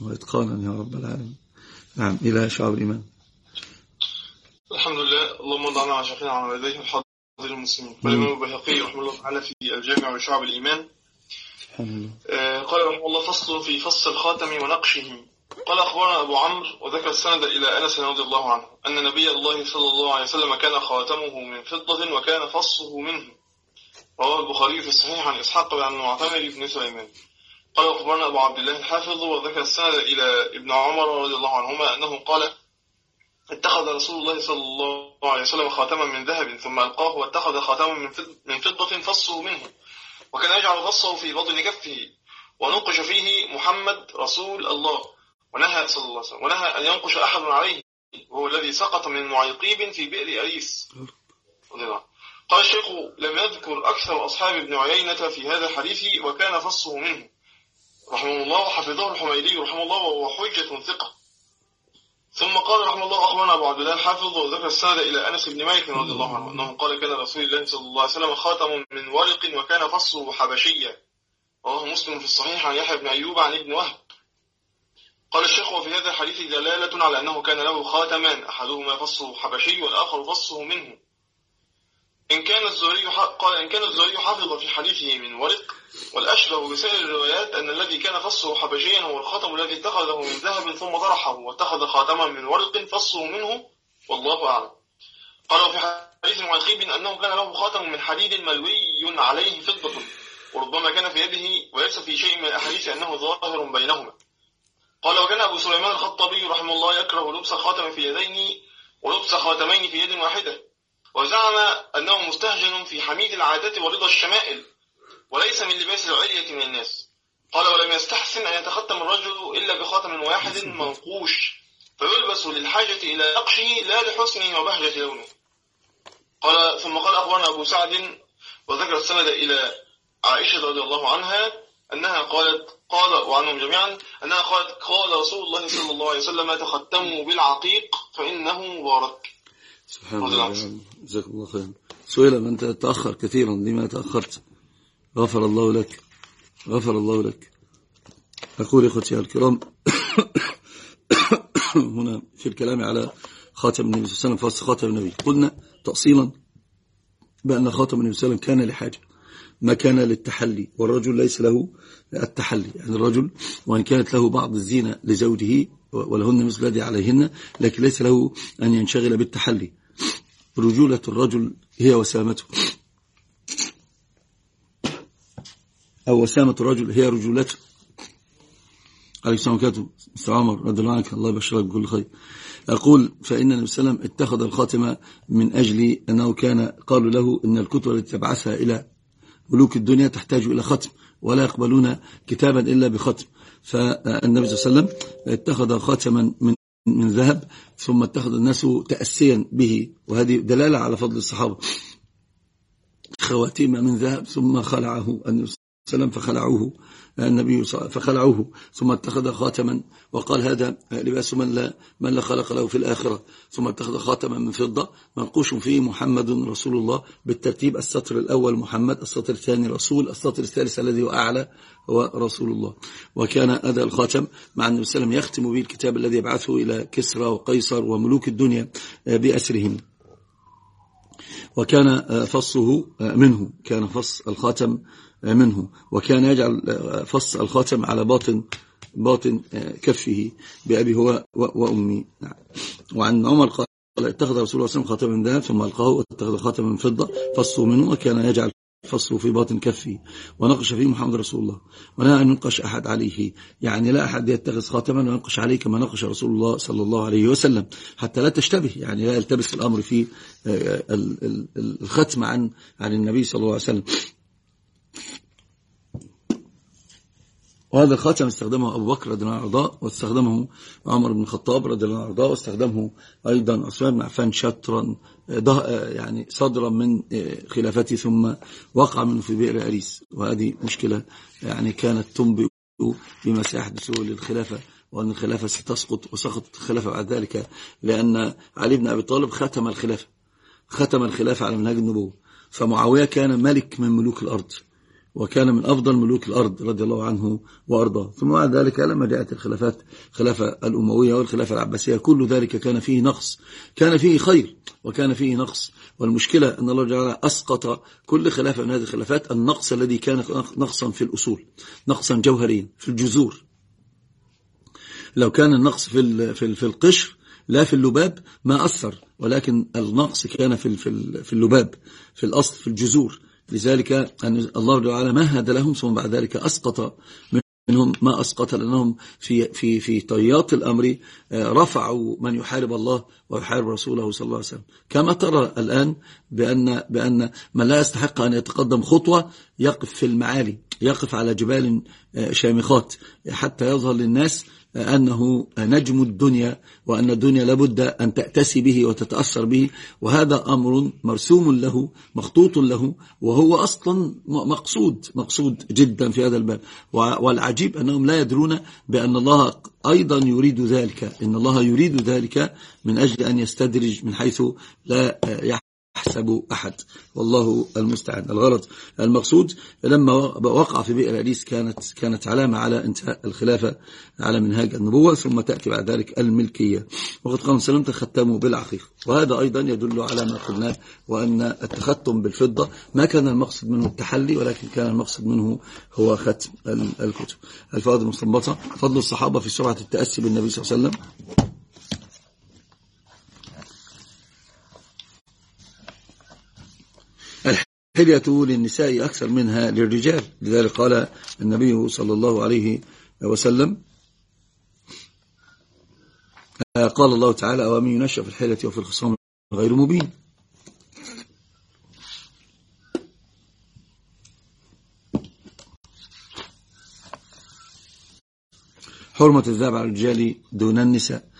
وإتقانا يا رب العالمين. نعم، إلى شعب الإيمان. الحمد لله. اللهم ضعنا على شيخنا على يديه الحاضر المسلمين. قال الإمام البيهقي رحمه الله تعالى في الجامع وشعب الإيمان، قال رحمه الله: فصل في فص الخاتم ونقشه. قال أخبرنا أبو عمرو وذكر السند إلى أنس رضي الله عنه أن نبي الله صلى الله عليه وسلم كان خاتمه من فضة وكان فصه منه. رواه البخاري في الصحيح عن إسحاق بن معتمر بن سليمان. قال أخبرنا أبو عبد الله الحافظ وذكر السند إلى ابن عمر رضي الله عنهما أنه قال: اتخذ رسول الله صلى الله عليه وسلم خاتما من ذهب ثم ألقاه واتخذ خاتما من فضة فصه منه، وكان يجعل فصه في بطن كفه، ونقش فيه محمد رسول الله، ونهى صلى الله عليه وسلم ونهى أن ينقش أحد عليه، وهو الذي سقط من معيقيب في بئر أريس. قال الشيخ: لم يذكر أكثر أصحاب ابن عيينة في هذا الحديث وكان فصه منه رحمه الله، وحفظه الحميدي رحمه الله وهو حجة ثقة. ثم قال رحمه الله: أخبرنا أبو عبد الله الحافظ وذكر السند إلى أنس بن مالك رضي الله عنه أنه قال: كان رسول الله صلى الله عليه وسلم خاتم من ورق وكان فصه حبشيا. رواه مسلم في الصحيح عن يحيى بن أيوب عن ابن وهب. قال الشيخ: وفي هذا الحديث دلالة على أنه كان له خاتمان، أحدهما فصه حبشي والآخر فصه منه. إن كان الزهري حافظ في حديثه من ورق، والأشبه بسائر الروايات أن الذي كان فصه حبشيا هو الخاتم الذي اتخذه من ذهب ثم طرحه واتخذ خاتما من ورق فصه منه، والله أعلم. قال: وفي حديث معيقيب أنه كان له خاتم من حديد ملوي عليه فضة، وربما كان في يده، وليس في شيء من الأحاديث أنه ظاهر بينهما. قال: وكان أبو سليمان الخطابي رحمه الله يكره لبس خاتم في يدين ولبس خاتمين في يد واحدة، وزعم أنه مستهجن في حميد العادات ورضا الشمائل، وليس من لباس العلية من الناس. قال: ولم يستحسن أن يتختم الرجل إلا بخاتم واحد منقوش، فيلبس للحاجة إلى نقشه لا لحسنه وبهجة لونه. ثم قال: أخبرنا أبو سعد وذكر السند إلى عائشة رضي الله عنها أنها قال وعنهم جميعا أنها قالت: قال رسول الله صلى الله عليه وسلم: تختموا بالعقيق فإنه مبارك. سبحان الله. جزاك الله خير. سئل: من تأخر كثيرا، لما تأخرت؟ غفر الله لك، غفر الله لك. أقول إخوتي الكرام هنا في الكلام على خاتم النبي صلى الله عليه وسلم، فصل خاتم النبي، قلنا تأصيلا بأن خاتم النبي صلى الله عليه وسلم كان لحاجة، ما كان للتحلي، والرجل ليس له التحلي. يعني الرجل وإن كانت له بعض الزينة لزوجه ولهن مثل الذي عليهن، لكن ليس له أن ينشغل بالتحلي. رجولة الرجل هي وسامته، أو وسامة الرجل هي رجولته. عليه السلام كاتب مستر عمر رضي الله عنك، الله يبشرك بكل خير. أقول: فإن النبي صلى الله عليه وسلم اتخذ الخاتم من أجل أنه كان قالوا له إن الكتب التي تبعثها إلى ملوك الدنيا تحتاج إلى ختم، ولا يقبلون كتابا إلا بختم. فالنبي صلى الله عليه وسلم اتخذ خاتما من ذهب، ثم اتخذ الناس تأسيا به، وهذه دلالة على فضل الصحابة. خواتيم من ذهب، ثم خلعه النبي صلى الله عليه وسلم، فخلعوه، ثم اتخذ خاتما وقال: هذا لباس من لا خلق له في الآخرة. ثم اتخذ خاتما من فضة منقوش فيه محمد رسول الله بالترتيب: السطر الأول محمد، السطر الثاني رسول، السطر الثالث الذي هو أعلى هو رسول الله. وكان هذا الخاتم مع النبي صلى الله عليه وسلم يختم به الكتاب الذي يبعثه إلى كسرى وقيصر وملوك الدنيا بأسرهم. وكان فصه منه، كان فص الخاتم منه، وكان يجعل فص الخاتم على باطن كفه بأبي هو وأمي. وعن عمر قال: اتخذ رسول الله صلى الله عليه وسلم خاتما من ذهب ثم ألقاه واتخذ خاتما من فضة فصه منه، وكان يجعل فصه في باطن كفه، ونقش فيه محمد رسول الله، ونهى أن ينقش أحد عليه. يعني لا أحد يتخذ خاتما وينقش عليه كما نقش رسول الله صلى الله عليه وسلم، حتى لا تشتبه، يعني لا يلتبس الأمر في الختم عن النبي صلى الله عليه وسلم. وهذا الخاتم استخدمه أبو بكر رضي الله عنه وارضاه، واستخدمه عمر بن الخطاب رضي الله عنه وارضاه، واستخدمه أيضا عثمان بن عفان شطرا يعني صدرا من خلافته، ثم وقع منه في بئر أريس. وهذه مشكلة يعني كانت تنبئ بما سيحدث للخلافة، وأن الخلافة ستسقط، وسقطت الخلافة بعد ذلك، لأن علي بن أبي طالب ختم الخلافة على منهج النبوة. فمعاوية كان ملك من ملوك الأرض، وكان من أفضل ملوك الأرض رضي الله عنه وأرضاه. ثم بعد ذلك لما جاءت الخلافات، خلافة الأموية والخلافة العباسية، كل ذلك كان فيه نقص، كان فيه خير وكان فيه نقص. والمشكلة أن الله جل اسقط كل خلافة من هذه الخلافات النقص الذي كان نقصا في الأصول، نقصا جوهريا في الجذور. لو كان النقص في القشر لا في اللباب ما أثر، ولكن النقص كان في اللباب، في الأصل، في الجذور. لذلك أن الله تعالى مهد لهم، ثم بعد ذلك أسقط منهم ما أسقط، لأنهم في طيات الأمر رفعوا من يحارب الله ويحارب رسوله صلى الله عليه وسلم. كما ترى الآن بأن من لا يستحق أن يتقدم خطوة يقف في المعالي، يقف على جبال شامخات حتى يظهر للناس أنه نجم الدنيا، وأن الدنيا لابد أن تأتسي به وتتأثر به. وهذا أمر مرسوم له، مخطوط له، وهو أصلا مقصود جدا في هذا الباب. والعجيب أنهم لا يدرون بأن الله أيضا يريد ذلك، إن الله يريد ذلك من أجل أن يستدرج من حيث لا يحسب أحد، والله المستعان. الغرض المقصود لما وقع في بئر أريس كانت علامة على انتهاء الخلافة على منهاج النبوة، ثم تأتي بعد ذلك الملكية. وقد قال سلمت ختموا بالعقيق، وهذا أيضا يدل على ما قلناه، وأن التختم بالفضة ما كان المقصد منه التحلي، ولكن كان المقصد منه هو ختم الكتب. الفوائد المستنبطة: فضل الصحابة في سرعة التأسي بالنبي صلى الله عليه وسلم. الحلية للنساء أكثر منها للرجال، لذلك قال النبي صلى الله عليه وسلم، قال الله تعالى: ومن ينشأ في الحلية وفي الخصام غير مبين. حرمة الذهب على الرجال دون النساء.